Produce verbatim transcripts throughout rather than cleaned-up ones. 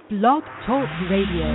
Blog Talk Radio.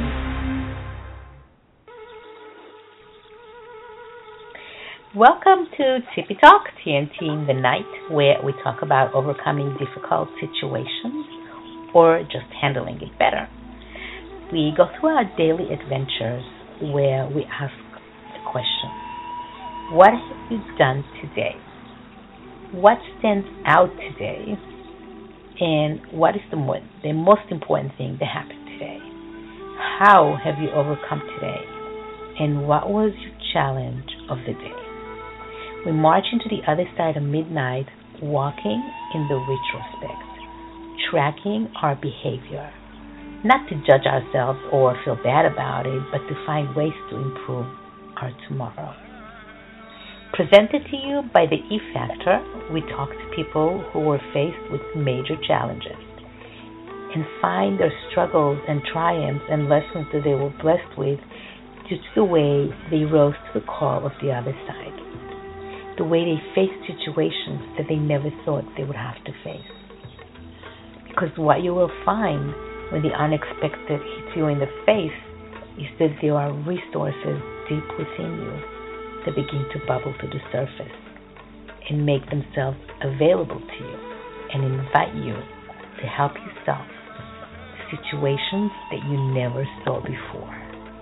Welcome to Tippy Talk, T N T in the Night, where we talk about overcoming difficult situations or just handling it better. We go through our daily adventures where we ask the question, what have you done today? What stands out today? And what is the, more, the most important thing that happened today? How have you overcome today? And what was your challenge of the day? We march into the other side of midnight, walking in the retrospect, tracking our behavior, not to judge ourselves or feel bad about it, but to find ways to improve our tomorrow. Presented to you by the E-Factor, we talk to people who were faced with major challenges and find their struggles and triumphs and lessons that they were blessed with due to the way they rose to the call of the other side, the way they faced situations that they never thought they would have to face. Because what you will find when the unexpected hits you in the face is that there are resources deep within you that begin to bubble to the surface and make themselves available to you and invite you to help yourself to situations that you never saw before.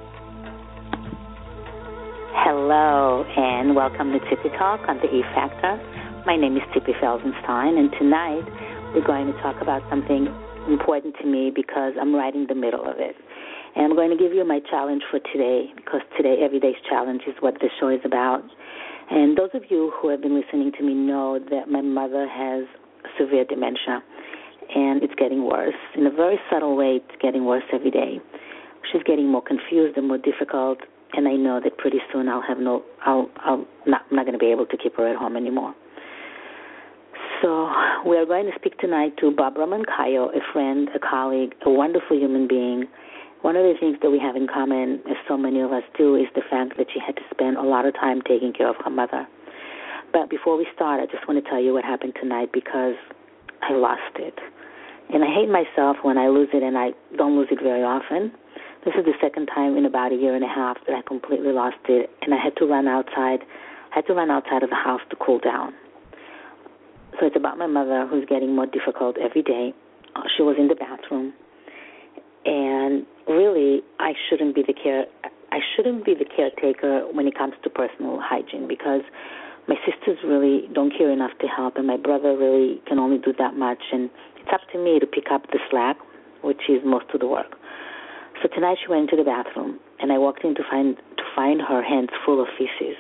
Hello and welcome to Tippy Talk on the E-Factor. My name is Tippy Felsenstein, and tonight we're going to talk about something important to me because I'm right in the middle of it. And I'm going to give you my challenge for today, because today, Everyday's Challenge, is what this show is about. And those of you who have been listening to me know that my mother has severe dementia, and it's getting worse. In a very subtle way, it's getting worse every day. She's getting more confused and more difficult, and I know that pretty soon I'll have no, I'll, I'll not, I'm not going to be able to keep her at home anymore. So we are going to speak tonight to Barbara Moncayo, a friend, a colleague, a wonderful human being. One of the things that we have in common, as so many of us do, is the fact that she had to spend a lot of time taking care of her mother. But before we start, I just want to tell you what happened tonight, because I lost it. And I hate myself when I lose it, and I don't lose it very often. This is the second time in about a year and a half that I completely lost it, and I had to run outside. I had to run outside of the house to cool down. So it's about my mother, who's getting more difficult every day. Uh, she was in the bathroom. And really, I shouldn't be the care. I shouldn't be the caretaker when it comes to personal hygiene, because my sisters really don't care enough to help, and my brother really can only do that much. And it's up to me to pick up the slack, which is most of the work. So tonight she went into the bathroom, and I walked in to find to find her hands full of feces.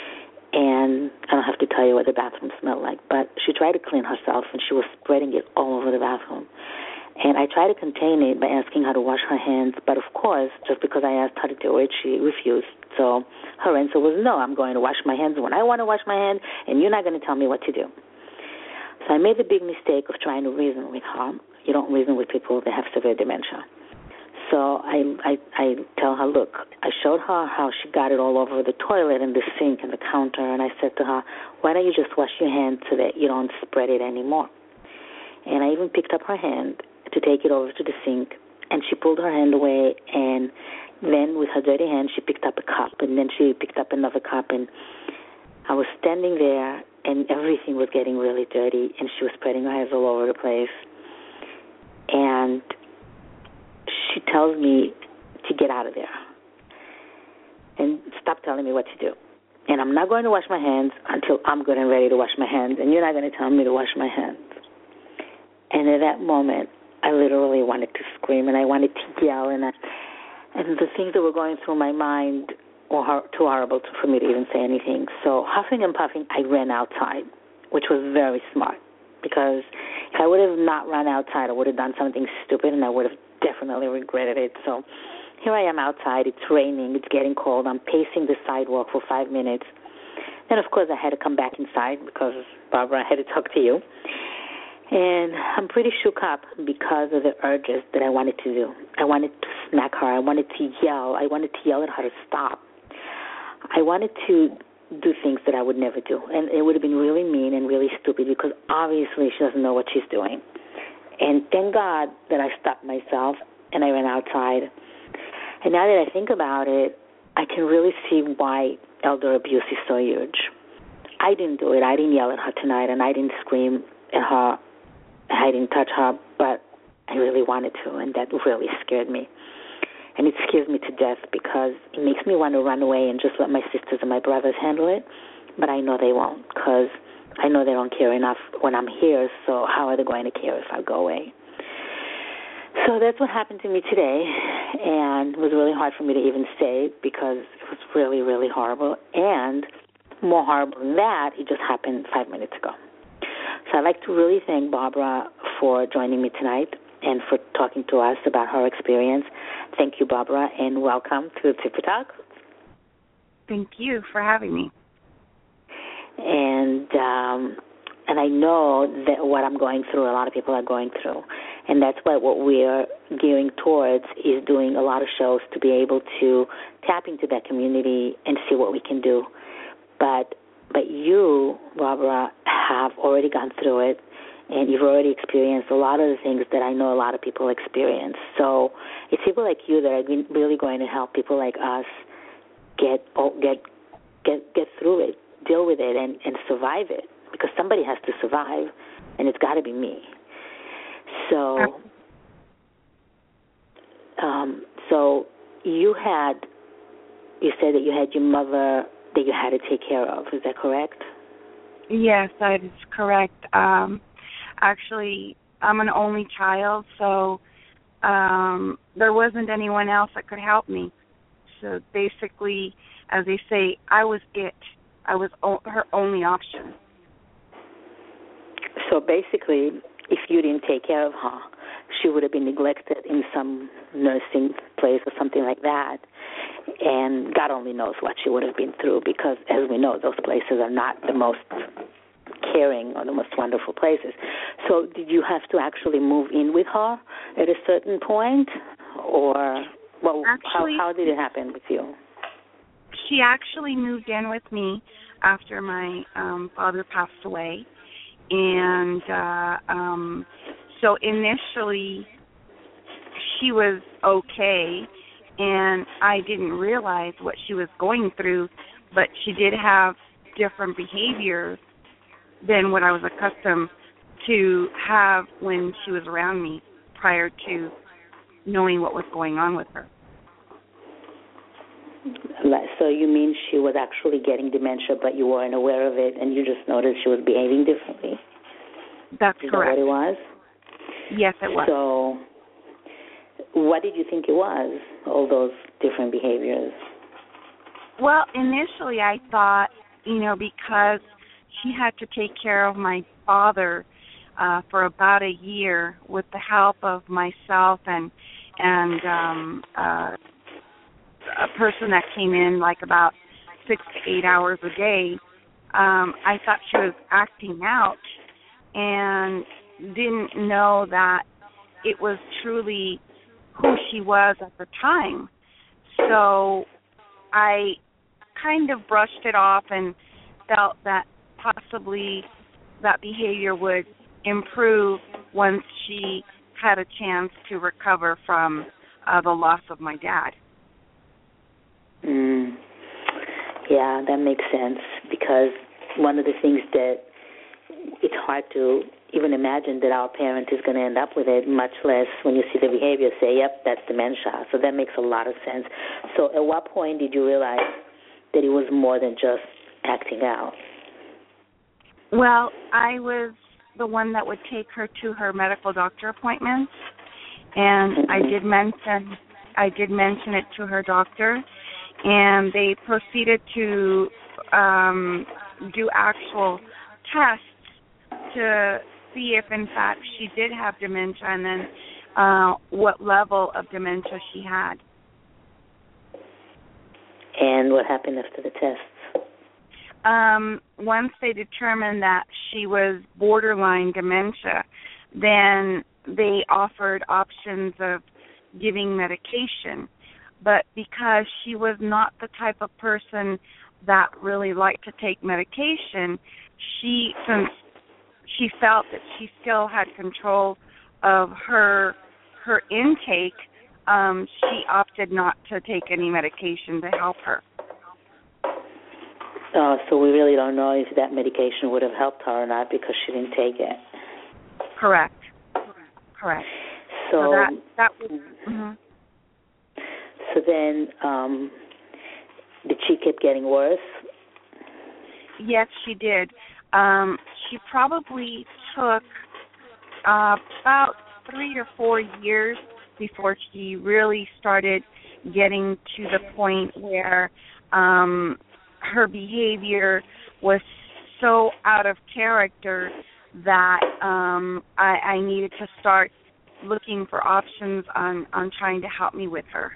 And I don't have to tell you what the bathroom smelled like, but she tried to clean herself, and she was spreading it all over the bathroom. And I tried to contain it by asking her to wash her hands, but of course, just because I asked her to do it, she refused. So her answer was, no, I'm going to wash my hands when I want to wash my hands, and you're not going to tell me what to do. So I made the big mistake of trying to reason with her. You don't reason with people that have severe dementia. So I, I, I tell her, look, I showed her how she got it all over the toilet and the sink and the counter, and I said to her, why don't you just wash your hands so that you don't spread it anymore? And I even picked up her hand to take it over to the sink, and she pulled her hand away, and then with her dirty hand she picked up a cup, and then she picked up another cup, and I was standing there, and everything was getting really dirty, and she was spreading her hands all over the place. And she tells me to get out of there and stop telling me what to do. And I'm not going to wash my hands until I'm good and ready to wash my hands, and you're not going to tell me to wash my hands. And at that moment, I literally wanted to scream, and I wanted to yell, and I, and the things that were going through my mind were hor- too horrible to, for me to even say anything. So huffing and puffing, I ran outside, which was very smart, because if I would have not run outside, I would have done something stupid, and I would have definitely regretted it. So here I am outside. It's raining. It's getting cold. I'm pacing the sidewalk for five minutes. Then, of course, I had to come back inside because, Barbara, I had to talk to you. And I'm pretty shook up because of the urges that I wanted to do. I wanted to smack her. I wanted to yell. I wanted to yell at her to stop. I wanted to do things that I would never do. And it would have been really mean and really stupid, because obviously she doesn't know what she's doing. And thank God that I stopped myself and I ran outside. And now that I think about it, I can really see why elder abuse is so huge. I didn't do it. I didn't yell at her tonight, and I didn't scream at her. I didn't touch her, but I really wanted to, and that really scared me. And it scares me to death because it makes me want to run away and just let my sisters and my brothers handle it, but I know they won't because I know they don't care enough when I'm here, so how are they going to care if I go away? So that's what happened to me today, and it was really hard for me to even say because it was really, really horrible. And more horrible than that, it just happened five minutes ago. So I'd like to really thank Barbara for joining me tonight and for talking to us about her experience. Thank you, Barbara, and welcome to Tippy Talk. Thank you for having me. And um, and I know that what I'm going through, a lot of people are going through. And that's what, what we're gearing towards is doing a lot of shows to be able to tap into that community and see what we can do. But but you, Barbara, have already gone through it, and you've already experienced a lot of the things that I know a lot of people experience. So it's people like you that are really going to help people like us get get get get through it, deal with it, and, and survive it. Because somebody has to survive, and it's got to be me. So, um, so you had, you said that you had your mother that you had to take care of. Is that correct? Yes, that is correct. Um, actually, I'm an only child, so um, there wasn't anyone else that could help me. So basically, as they say, I was it. I was o- her only option. So basically, if you didn't take care of her, she would have been neglected in some nursing place or something like that. And God only knows what she would have been through because, as we know, those places are not the most caring or the most wonderful places. So did you have to actually move in with her at a certain point? Or well, actually, how, how did it happen with you? She actually moved in with me after my um, father passed away. And uh, um, so initially she was okay, and I didn't realize what she was going through, but she did have different behaviors than what I was accustomed to have when she was around me prior to knowing what was going on with her. So you mean she was actually getting dementia, but you weren't aware of it, and you just noticed she was behaving differently? That's Is correct. Is that what it was? Yes, it was. So what did you think it was, all those different behaviors? Well, initially I thought, you know, because she had to take care of my father uh, for about a year with the help of myself and, and um, uh, a person that came in like about six to eight hours a day, um, I thought she was acting out and didn't know that it was truly who she was at the time. So I kind of brushed it off and felt that possibly that behavior would improve once she had a chance to recover from uh, the loss of my dad. Mm. Yeah, that makes sense because one of the things that it's hard to even imagine that our parent is going to end up with it, much less when you see the behavior, say, yep, that's dementia. So that makes a lot of sense. So at what point did you realize that it was more than just acting out? Well, I was the one that would take her to her medical doctor appointments, and mm-hmm. I did mention I did mention it to her doctor, and they proceeded to um, do actual tests to see if, in fact, she did have dementia and then uh, what level of dementia she had. And what happened after the tests? Um, once they determined that she was borderline dementia, then they offered options of giving medication. But because she was not the type of person that really liked to take medication, she, since she felt that she still had control of her her intake, um, she opted not to take any medication to help her. Uh, so we really don't know if that medication would have helped her or not because she didn't take it. Correct. Correct. So, so that that was. Mm-hmm. So then, um, did she keep getting worse? Yes, she did. Um, she probably took uh, about three or four years before she really started getting to the point where um, her behavior was so out of character that um, I, I needed to start looking for options on, on trying to help me with her.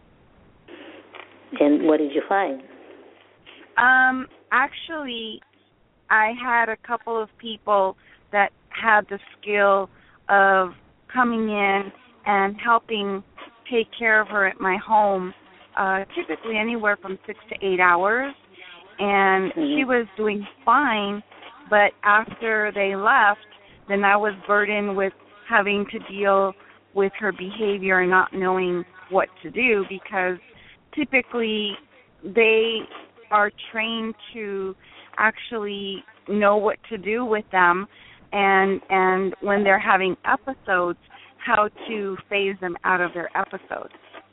And what did you find? Um, actually, I had a couple of people that had the skill of coming in and helping take care of her at my home, uh, typically anywhere from six to eight hours. And mm-hmm. she was doing fine, but after they left, then I was burdened with having to deal with her behavior and not knowing what to do, because typically they are trained to actually know what to do with them, and and when they're having episodes, how to phase them out of their episodes.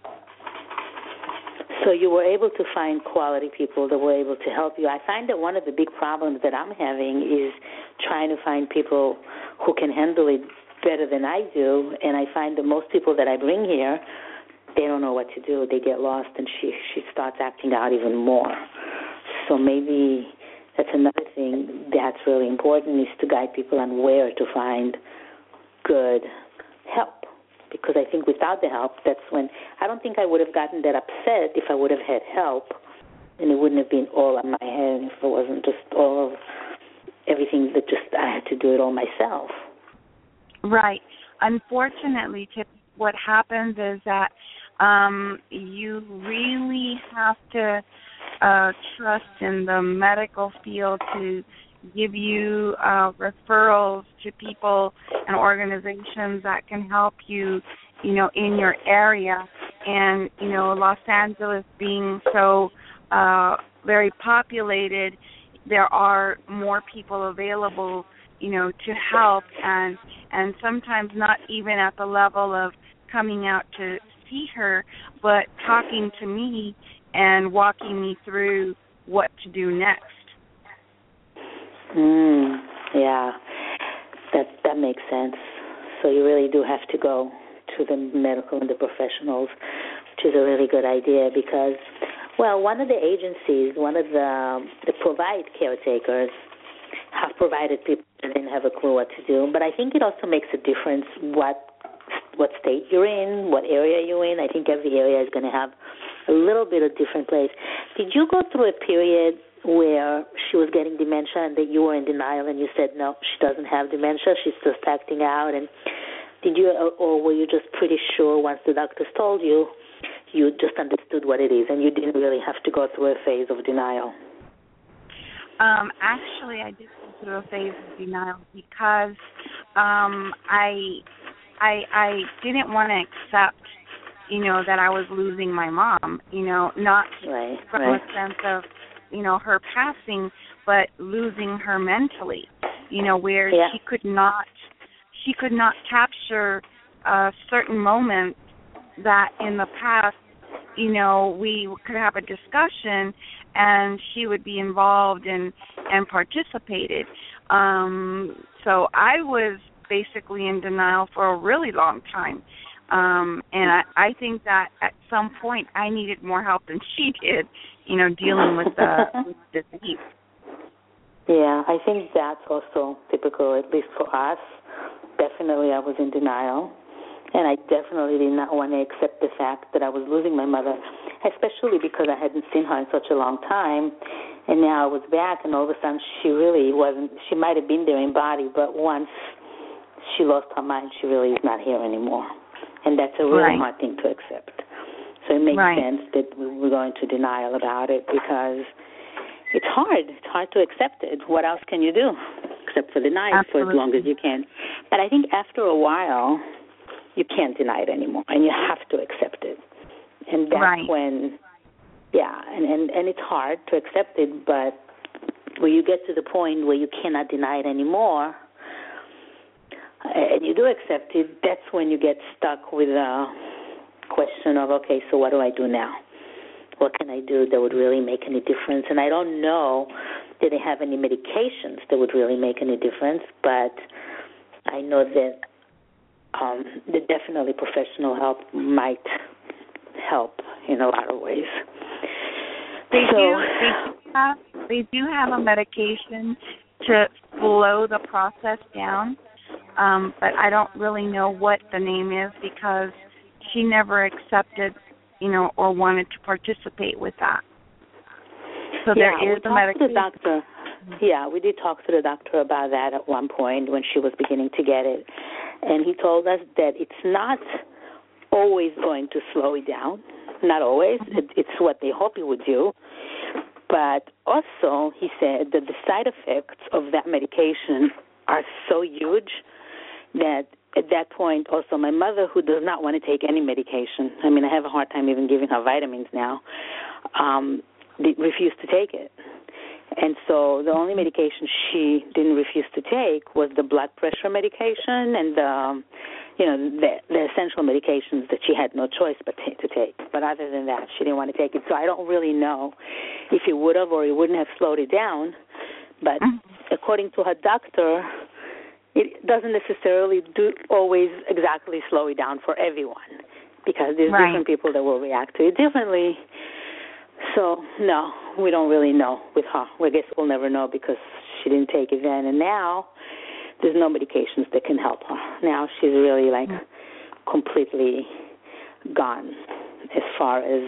So you were able to find quality people that were able to help you. I find that one of the big problems that I'm having is trying to find people who can handle it better than I do, and I find that most people that I bring here, they don't know what to do. They get lost, and she, she starts acting out even more. So maybe that's another thing that's really important, is to guide people on where to find good help. Because I think without the help, that's when, I don't think I would have gotten that upset if I would have had help, and it wouldn't have been all on my head if it wasn't just all of everything that just I had to do it all myself. Right. Unfortunately, Tip, what happens is that um, you really have to uh, trust in the medical field to give you uh, referrals to people and organizations that can help you, you know, in your area. And, you know, Los Angeles being so uh, very populated, there are more people available, you know, to help, and and sometimes not even at the level of coming out to see her, but talking to me and walking me through what to do next. Mm, yeah, that that makes sense. So you really do have to go to the medical and the professionals, which is a really good idea because, well, one of the agencies, one of the the Provide caretakers have provided people that didn't have a clue what to do. But I think it also makes a difference what what state you're in, what area you're in. I think every area is going to have a little bit of different place. Did you go through a period where she was getting dementia and that you were in denial and you said, no, she doesn't have dementia, she's just acting out? And did you, or were you just pretty sure once the doctors told you, you just understood what it is and you didn't really have to go through a phase of denial? Um, actually, I did go through a phase of denial because um, I, I, I didn't want to accept, you know, that I was losing my mom, you know, not right, from right. a sense of, you know, her passing, but losing her mentally, you know, where yeah. she could not, she could not capture uh, certain moments that in the past, you know, we could have a discussion and she would be involved and, and participated. Um, so I was basically in denial for a really long time. Um, and I, I think that at some point I needed more help than she did, you know, dealing with the, with the disease. Yeah, I think that's also typical, at least for us. Definitely I was in denial. And I definitely did not want to accept the fact that I was losing my mother, especially because I hadn't seen her in such a long time. And now I was back, and all of a sudden she really wasn't, she might have been there in body, but once she lost her mind, she really is not here anymore. And that's a really right. hard thing to accept. So it makes right. sense that we're going to denial about it because it's hard. It's hard to accept it. What else can you do except for deny it for as long as you can? But I think after a while, you can't deny it anymore, and you have to accept it. And that's right. when, yeah, and, and, and it's hard to accept it, but when you get to the point where you cannot deny it anymore, and you do accept it, that's when you get stuck with a question of, okay, so what do I do now? What can I do that would really make any difference? And I don't know that they have any medications that would really make any difference, but I know that, um, that definitely professional help might help in a lot of ways. They so, do. They do have. They do have a medication to slow the process down, um, but I don't really know what the name is because she never accepted, you know, or wanted to participate with that. So yeah, there is we a medication. To the doctor. Yeah, we did talk to the doctor about that at one point when she was beginning to get it, and he told us that it's not always going to slow it down. Not always. It, it's what they hope it would do. But also, he said that the side effects of that medication are so huge that at that point, also my mother, who does not want to take any medication, I mean, I have a hard time even giving her vitamins now, um, refused to take it. And so the only medication she didn't refuse to take was the blood pressure medication and the, um, you know, the, the essential medications that she had no choice but t- to take. But other than that, she didn't want to take it. So I don't really know if it would have or it wouldn't have slowed it down. But according to her doctor, it doesn't necessarily do always exactly slow it down for everyone because there's right. different people that will react to it differently. So, no, we don't really know with her. I guess we'll never know because she didn't take it then. And now there's no medications that can help her. Now she's really, like, completely gone as far as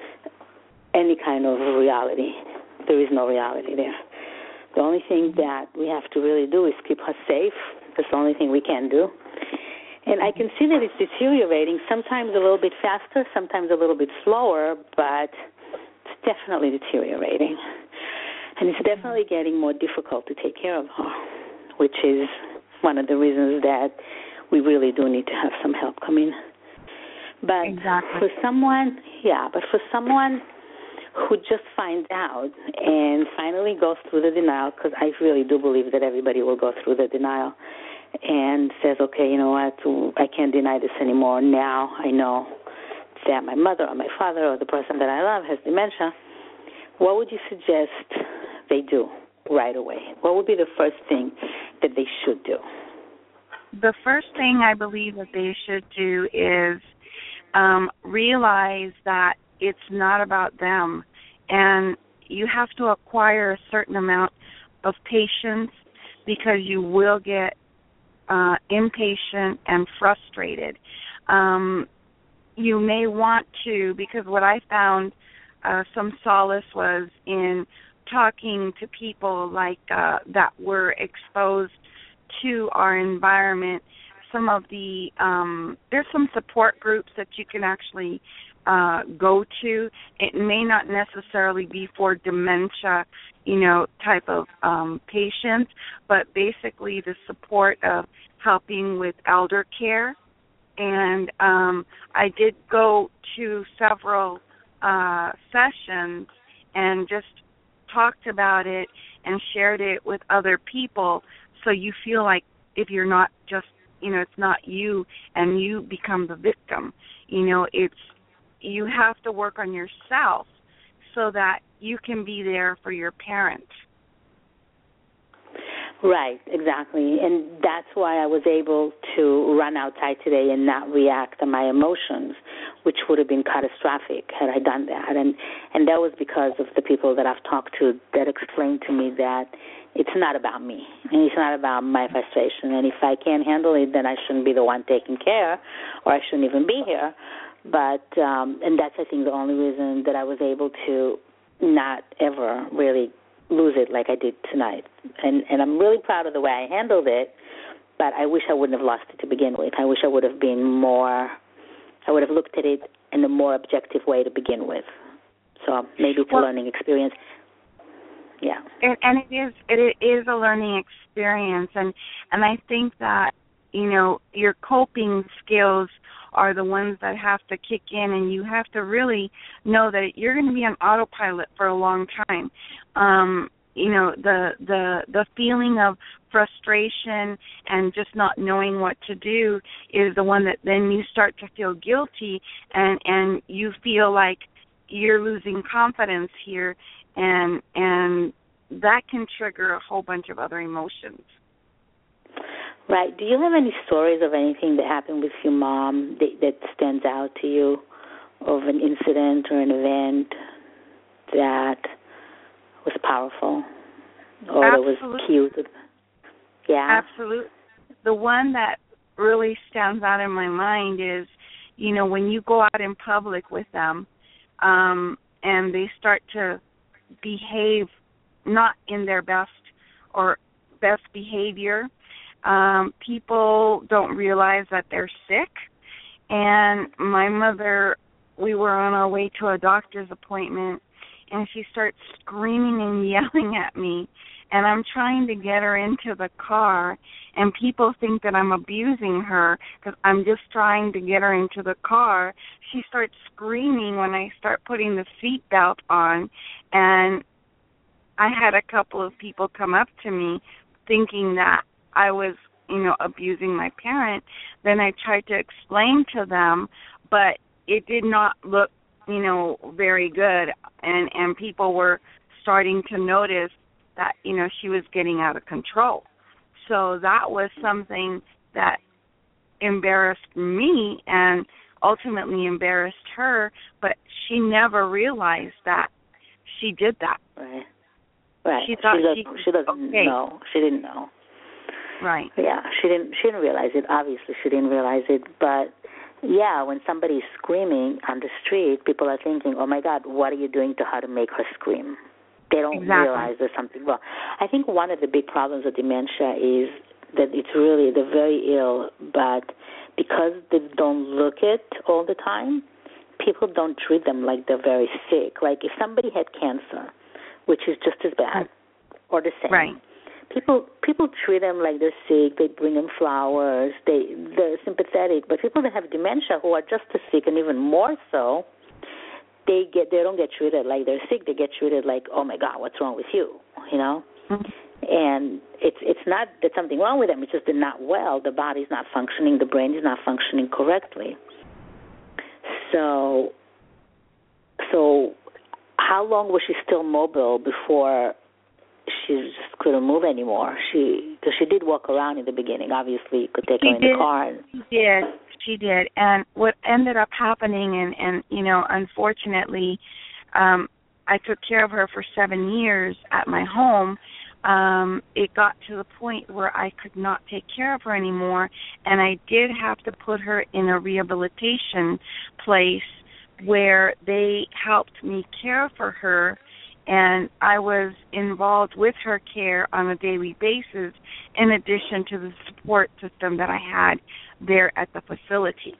any kind of reality. There is no reality there. The only thing that we have to really do is keep her safe. That's the only thing we can do. And I can see that it's deteriorating, sometimes a little bit faster, sometimes a little bit slower, but it's definitely deteriorating. And it's definitely getting more difficult to take care of her, which is one of the reasons that we really do need to have some help come in. But exactly. for someone, yeah, but for someone who just finds out and finally goes through the denial, because I really do believe that everybody will go through the denial, and says, okay, you know what, I can't deny this anymore. Now I know that my mother or my father or the person that I love has dementia. What would you suggest they do right away? What would be the first thing that they should do? The first thing I believe that they should do is um, realize that it's not about them, and you have to acquire a certain amount of patience because you will get uh, impatient and frustrated. Um, you may want to, because what I found uh, some solace was in talking to people like uh, that were exposed to our environment. Some of the um, there's some support groups that you can actually uh, go to. It may not necessarily be for dementia, you know, type of um, patients, but basically the support of helping with elder care. And um, I did go to several uh, sessions and just talked about it and shared it with other people, so you feel like if you're not just, you know, it's not you and you become the victim. You know, it's you have to work on yourself so that you can be there for your parents. Right, exactly. And that's why I was able to run outside today and not react to my emotions, which would have been catastrophic had I done that. And and that was because of the people that I've talked to that explained to me that it's not about me, and it's not about my frustration. And if I can't handle it, then I shouldn't be the one taking care, or I shouldn't even be here. But, um, and that's, I think, the only reason that I was able to not ever really lose it like I did tonight. And, and I'm really proud of the way I handled it, but I wish I wouldn't have lost it to begin with. I wish I would have been more, I would have looked at it in a more objective way to begin with. So maybe it's well, a learning experience. Yeah. And, and it is it is a learning experience, and, and I think that you know, your coping skills are the ones that have to kick in, and you have to really know that you're going to be on autopilot for a long time. Um, you know, the the the feeling of frustration and just not knowing what to do is the one that then you start to feel guilty, and and you feel like you're losing confidence here, and and that can trigger a whole bunch of other emotions. Right. Do you have any stories of anything that happened with your mom that, that stands out to you, of an incident or an event that was powerful or Absolutely. that was cute? Yeah. Absolutely. The one that really stands out in my mind is, you know, when you go out in public with them, um, and they start to behave not in their best or best behavior. Um, people don't realize that they're sick. And my mother, we were on our way to a doctor's appointment, and she starts screaming and yelling at me. And I'm trying to get her into the car, and people think that I'm abusing her because I'm just trying to get her into the car. She starts screaming when I start putting the seatbelt on, and I had a couple of people come up to me thinking that I was, you know, abusing my parent. Then I tried to explain to them, but it did not look, you know, very good. And, and people were starting to notice that, you know, she was getting out of control. So that was something that embarrassed me and ultimately embarrassed her, but she never realized that she did that. Right. Right. She thought she, she, she doesn't okay. know. She didn't know. Right. Yeah, she didn't she didn't realize it. Obviously she didn't realize it. But yeah, when somebody's screaming on the street, people are thinking, oh my God, what are you doing to her to make her scream? They don't exactly. realize there's something wrong. I think one of the big problems with dementia is that it's really, they're very ill, but because they don't look it all the time, people don't treat them like they're very sick. Like if somebody had cancer, which is just as bad or the same, right. people people treat them like they're sick. They bring them flowers. They, they're sympathetic. But people that have dementia who are just as sick and even more so, they get they don't get treated like they're sick. They get treated like, oh my God, what's wrong with you? You know, mm-hmm. and it's it's not that something wrong with them. It's just they're not well. The body's not functioning. The brain is not functioning correctly. So, so how long was she still mobile before she just couldn't move anymore? She because she did walk around in the beginning. Obviously, you could take she her in did, the car. And, she did. She did. And what ended up happening, and, and you know, unfortunately, um, I took care of her for seven years at my home. Um, it got to the point where I could not take care of her anymore, and I did have to put her in a rehabilitation place where they helped me care for her, and I was involved with her care on a daily basis in addition to the support system that I had there at the facility.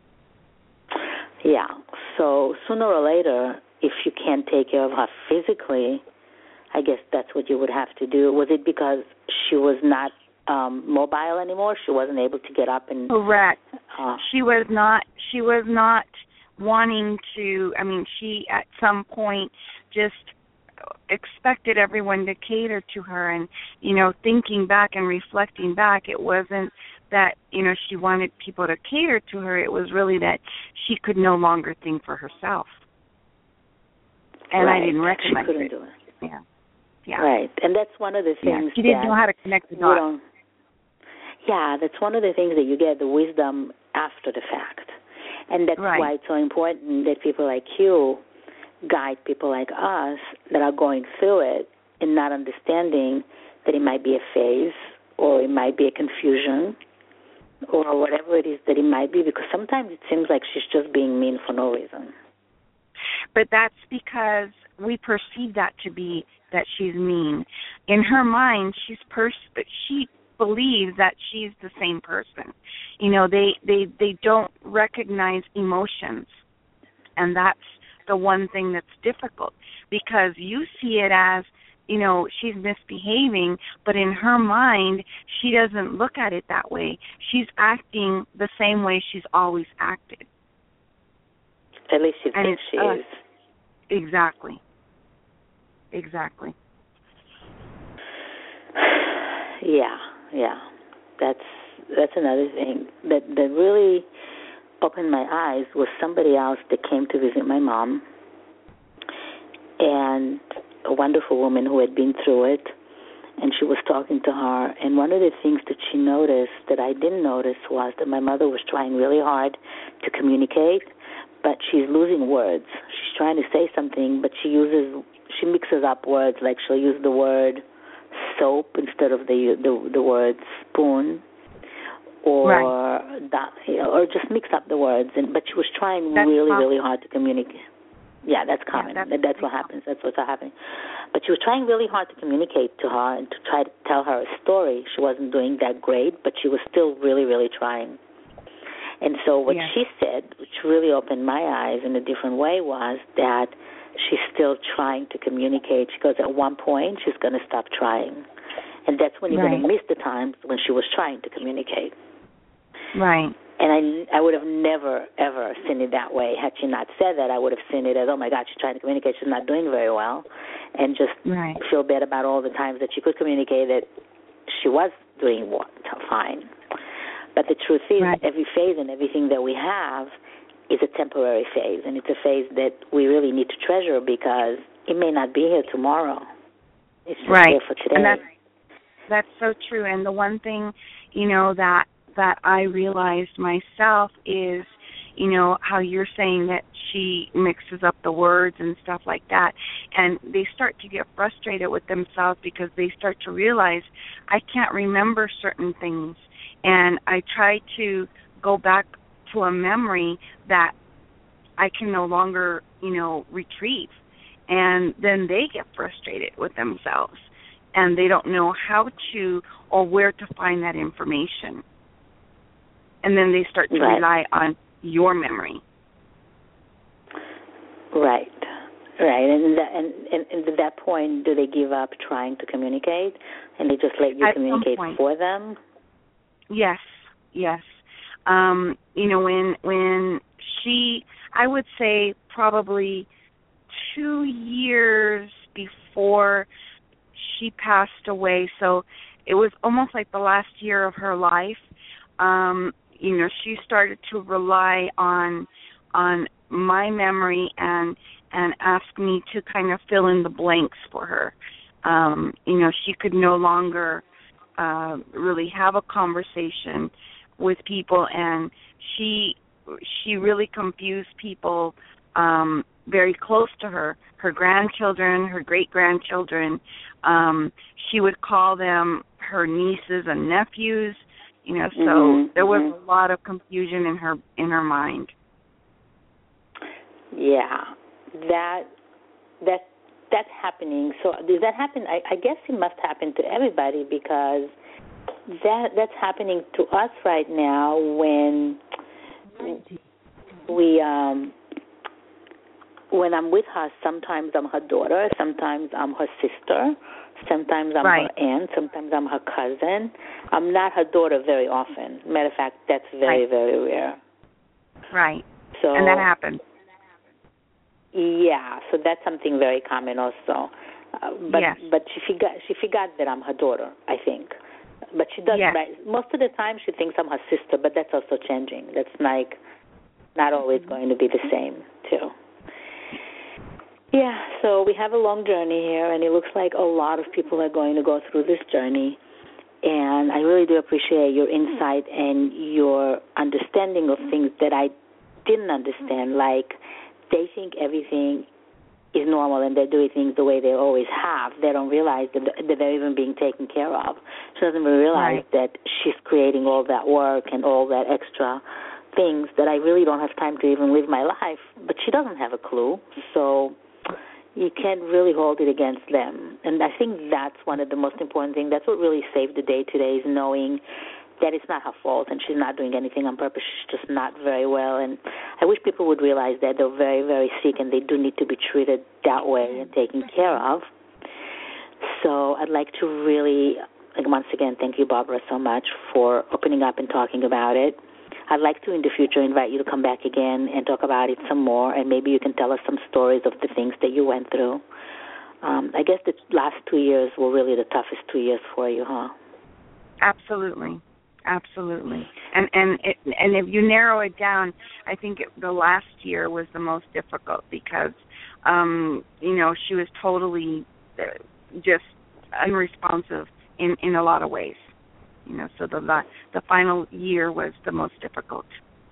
Yeah, so sooner or later, if you can't take care of her physically, I guess that's what you would have to do. Was it because she was not um, mobile anymore? She wasn't able to get up and... Correct. Uh, she was not, she was not wanting to, I mean, she at some point just expected everyone to cater to her, and, you know, thinking back and reflecting back, it wasn't that, you know, she wanted people to cater to her. It was really that she could no longer think for herself. And right. I didn't recognize she couldn't it. do it. Yeah. Yeah. Right. And that's one of the things yeah. She didn't that know how to connect the dots. Yeah, that's one of the things that you get, the wisdom after the fact. And that's right. why it's so important that people like you guide people like us that are going through it and not understanding that it might be a phase or it might be a confusion or whatever it is that it might be, because sometimes it seems like she's just being mean for no reason. But that's because we perceive that to be that she's mean. In her mind, she's pers- she believes that she's the same person. You know, they, they, they don't recognize emotions, and that's the one thing that's difficult, because you see it as you know, she's misbehaving, but in her mind, she doesn't look at it that way. She's acting the same way she's always acted. At least she and thinks she us. is. Exactly. Exactly. Yeah, yeah. That's that's another thing that that really opened my eyes was somebody else that came to visit my mom, and a wonderful woman who had been through it, and she was talking to her, and one of the things that she noticed that I didn't notice was that my mother was trying really hard to communicate, but she's losing words. She's trying to say something, but she uses she mixes up words, like she'll use the word soap instead of the the, the word spoon, or right. that, you know, or just mix up the words. And but she was trying that's really, common. really hard to communicate. Yeah, that's common. Yeah, that's, that's what happens. That's what's happening. But she was trying really hard to communicate to her and to try to tell her a story. She wasn't doing that great, but she was still really, really trying. And so what yeah. she said, which really opened my eyes in a different way, was that she's still trying to communicate. She goes, at one point, she's going to stop trying. And that's when you're right. going to miss the times when she was trying to communicate. Right. And I, I would have never, ever seen it that way. Had she not said that, I would have seen it as, oh, my God, she's trying to communicate. She's not doing very well. And just right. feel bad about all the times that she could communicate that she was doing fine. But the truth is, right. every phase and everything that we have is a temporary phase. And it's a phase that we really need to treasure because it may not be here tomorrow. It's just right. here for today. And that's, that's so true. And the one thing, you know, that that I realized myself is, you know, how you're saying that she mixes up the words and stuff like that. And they start to get frustrated with themselves because they start to realize, I can't remember certain things. And I try to go back to a memory that I can no longer, you know, retrieve. And then they get frustrated with themselves. And they don't know how to or where to find that information. And then they start to right. rely on your memory. Right, right. And, that, and, and, and at that point, do they give up trying to communicate and they just let you At communicate for them? Yes, yes. Um, you know, when when she, I would say probably two years before she passed away, so it was almost like the last year of her life. Um, you know, she started to rely on on my memory and and ask me to kind of fill in the blanks for her. Um, you know, she could no longer uh, really have a conversation with people, and she she really confused people um, very close to her, her grandchildren, her great-grandchildren. Um, she would call them her nieces and nephews. You know, so mm-hmm, there was mm-hmm. a lot of confusion in her in her mind. Yeah, that that that's happening. So does that happen? I, I guess it must happen to everybody because that that's happening to us right now when we um, when I'm with her. Sometimes I'm her daughter. Sometimes I'm her sister. Sometimes I'm right. her aunt. Sometimes I'm her cousin. I'm not her daughter very often. Matter of fact, that's very, right. very rare. Right. So, and that happens. Yeah, so that's something very common also. Uh, but yes. but she forgot she forgot that I'm her daughter, I think. But she does. Yes. Right, most of the time she thinks I'm her sister, but that's also changing. That's like not always going to be the same too. Yeah, so we have a long journey here, and it looks like a lot of people are going to go through this journey. And I really do appreciate your insight and your understanding of things that I didn't understand. Like, they think everything is normal and they're doing things the way they always have. They don't realize that they're even being taken care of. She doesn't even realize right. that she's creating all that work and all that extra things that I really don't have time to even live my life. But she doesn't have a clue, so you can't really hold it against them. And I think that's one of the most important things. That's what really saved the day today, is knowing that it's not her fault and she's not doing anything on purpose. She's just not very well. And I wish people would realize that they're very, very sick and they do need to be treated that way and taken care of. So I'd like to really, like, once again, thank you, Barbara, so much for opening up and talking about it. I'd like to, in the future, invite you to come back again and talk about it some more, and maybe you can tell us some stories of the things that you went through. Um, I guess the last two years were really the toughest two years for you, huh? Absolutely, absolutely. And and it, and if you narrow it down, I think it, the last year was the most difficult because, um, you know, she was totally uh, just unresponsive in, in a lot of ways. You know, so the the final year was the most difficult.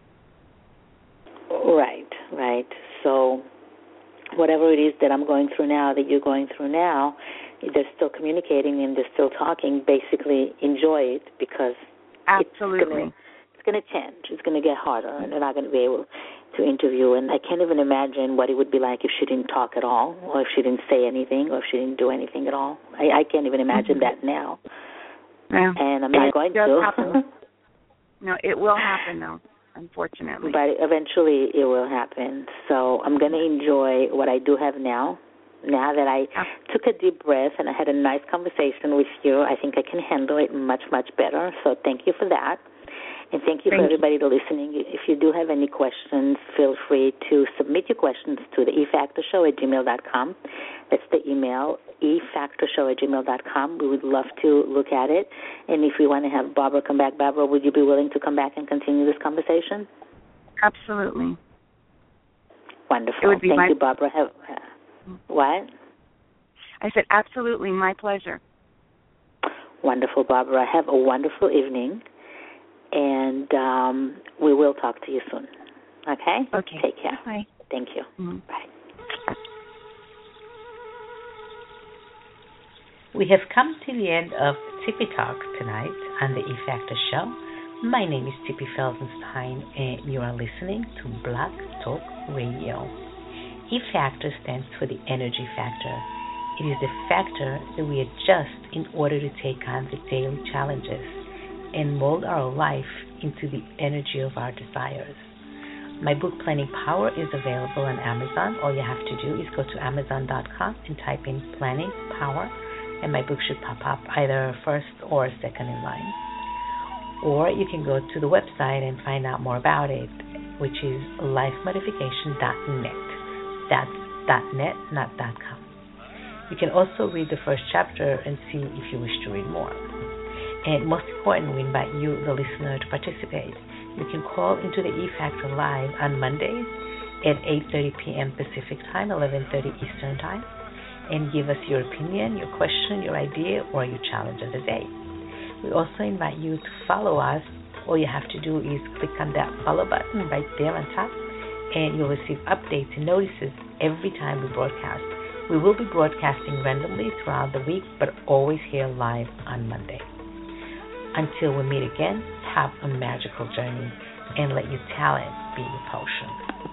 Right, right. So whatever it is that I'm going through now, that you're going through now, they're still communicating and they're still talking. Basically, enjoy it because absolutely it's going to change. It's going to get harder, and they're not going to be able to interview. And I can't even imagine what it would be like if she didn't talk at all, or if she didn't say anything, or if she didn't do anything at all. I, I can't even imagine mm-hmm. that now. Yeah. And I'm not it going does to. Happen. No, it will happen, though, unfortunately. But eventually it will happen. So I'm going to enjoy what I do have now. Now that I yeah. took a deep breath and I had a nice conversation with you, I think I can handle it much, much better. So thank you for that. And thank you thank for everybody you. listening. If you do have any questions, feel free to submit your questions to the e factor show at gmail dot com. That's the email, e factor show at gmail dot com. We would love to look at it. And if we want to have Barbara come back, Barbara, would you be willing to come back and continue this conversation? Absolutely. Wonderful. It would be thank my... you, Barbara. Have, uh, what? I said absolutely, my pleasure. Wonderful, Barbara. Have a wonderful evening. And um, we will talk to you soon. Okay? Okay. Take care. Bye. Thank you. Mm-hmm. Bye. We have come to the end of Tippy Talk tonight on the E-Factor Show. My name is Tippy Felsenstein, and you are listening to Blog Talk Radio. E-Factor stands for the energy factor. It is the factor that we adjust in order to take on the daily challenges and mold our life into the energy of our desires. My book, Planning Power, is available on Amazon. All you have to do is go to amazon dot com and type in Planning Power, and my book should pop up either first or second in line. Or you can go to the website and find out more about it, which is life modification dot net. That's .net, not .com. You can also read the first chapter and see if you wish to read more. And most important, we invite you, the listener, to participate. You can call into the E-Factor Live on Mondays at eight thirty p.m. Pacific Time, eleven thirty Eastern Time, and give us your opinion, your question, your idea, or your challenge of the day. We also invite you to follow us. All you have to do is click on that follow button right there on top, and you'll receive updates and notices every time we broadcast. We will be broadcasting randomly throughout the week, but always here live on Monday. Until we meet again, have a magical journey and let your talent be your potion.